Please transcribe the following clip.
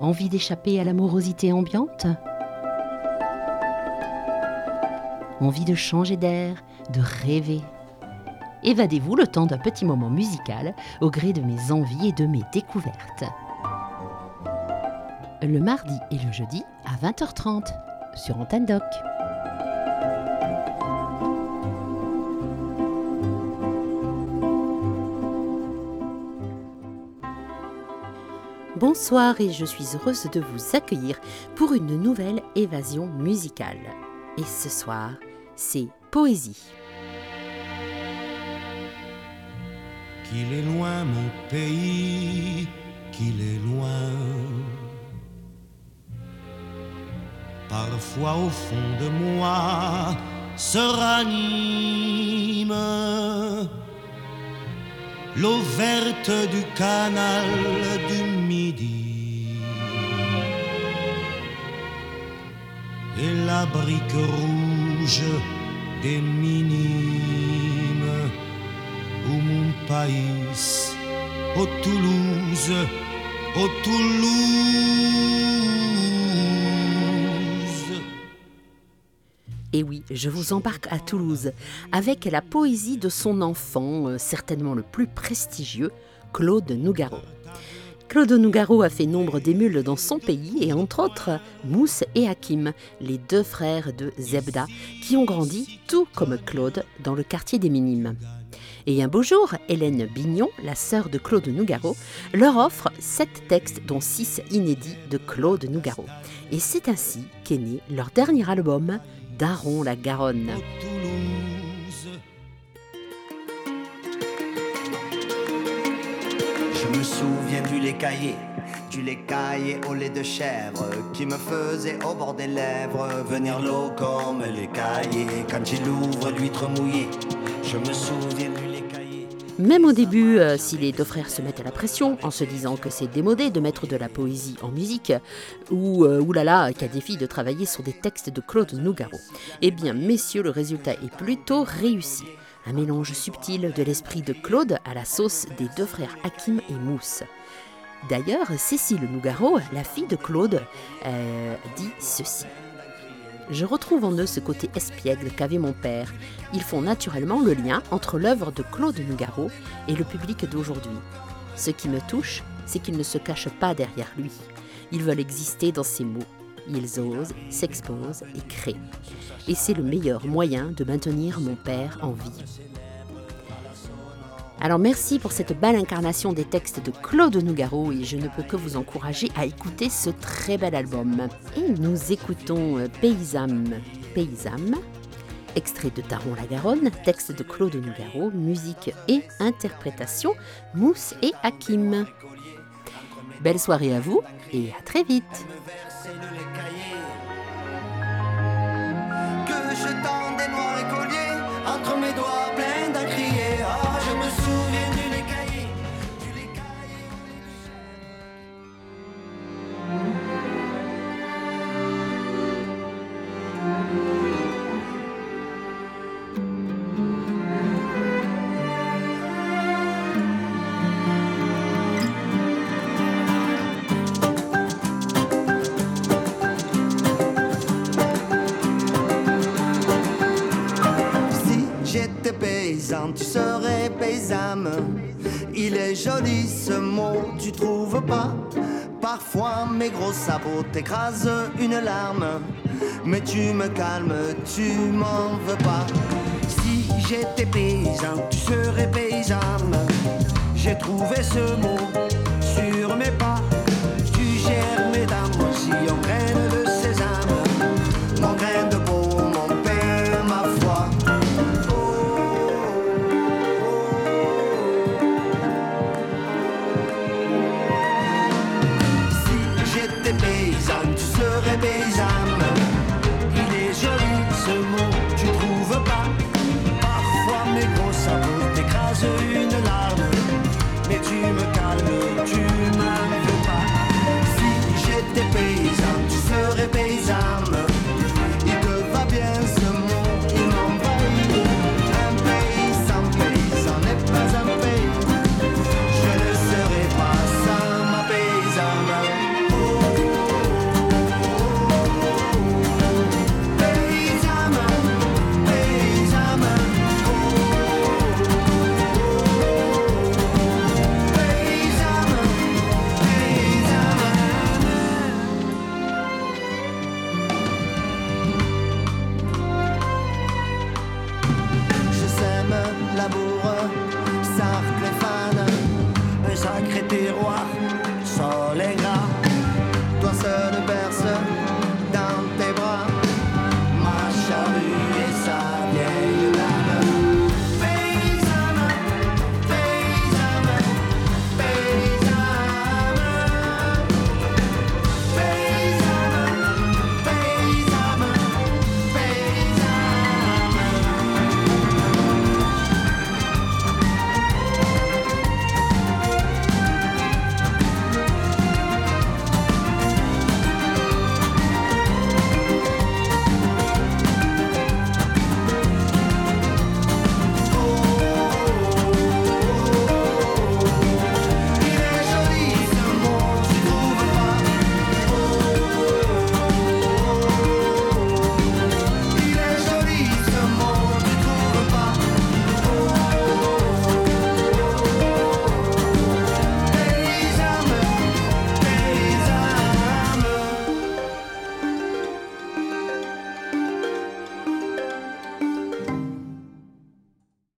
Envie d'échapper à l'amorosité ambiante? Envie de changer d'air, de rêver? Évadez-vous le temps d'un petit moment musical au gré de mes envies et de mes découvertes. Le mardi et le jeudi à 20h30 sur Antenne Doc. Bonsoir et je suis heureuse de vous accueillir pour une nouvelle évasion musicale. Et ce soir, c'est poésie. Qu'il est loin mon pays, qu'il est loin. Parfois au fond de moi se ranime l'eau verte du canal du Midi et la brique rouge des minimes où mon pays, au Toulouse, au Toulouse. Et oui, je vous embarque à Toulouse avec la poésie de son enfant, certainement le plus prestigieux, Claude Nougaro. Claude Nougaro a fait nombre d'émules dans son pays et entre autres Mousse et Hakim, les deux frères de Zebda, qui ont grandi, tout comme Claude, dans le quartier des Minimes. Et un beau jour, Hélène Bignon, la sœur de Claude Nougaro, leur offre 7 textes dont 6 inédits de Claude Nougaro. Et c'est ainsi qu'est né leur dernier album, Daron-la-Garonne. Je me souviens du lait caillé au lait de chèvre qui me faisait au bord des lèvres venir l'eau comme les caillés quand il ouvre l'huître mouillée. Je me souviens du lait caillé. Même au début, si les deux frères se mettent à la pression en se disant que c'est démodé de mettre de la poésie en musique ou oulala, qu'il y a des filles de travailler sur des textes de Claude Nougaro, eh bien messieurs, le résultat est plutôt réussi. Un mélange subtil de l'esprit de Claude à la sauce des deux frères Hakim et Mousse. D'ailleurs, Cécile Nougaro, la fille de Claude, dit ceci. Je retrouve en eux ce côté espiègle qu'avait mon père. Ils font naturellement le lien entre l'œuvre de Claude Nougaro et le public d'aujourd'hui. Ce qui me touche, c'est qu'ils ne se cachent pas derrière lui. Ils veulent exister dans ses mots. Ils osent, s'exposent et créent. Et c'est le meilleur moyen de maintenir mon père en vie. Alors merci pour cette belle incarnation des textes de Claude Nougaro et je ne peux que vous encourager à écouter ce très bel album. Et nous écoutons Paysanne, extrait de Daron-la-Garonne, texte de Claude Nougaro, musique et interprétation, Mousse et Hakim. Belle soirée à vous et à très vite. Que je tends des noirs écoliers entre mes doigts pleins d'un crier. Ah, je me souviens du lait caillé, paysan, tu serais paysanne. Il est joli ce mot, tu trouves pas? Parfois mes gros sabots t'écrasent une larme, mais tu me calmes, tu m'en veux pas. Si j'étais paysan, tu serais paysanne. J'ai trouvé ce mot sur mes pas. Tu gères mes dames aussi en graines de sésame, mon grain de beau, mon père, ma foi. Paysanne, tu serais paysanne. Il est joli ce mot, tu trouves pas? Parfois mes gros sabots t'écrasent une larme, mais tu me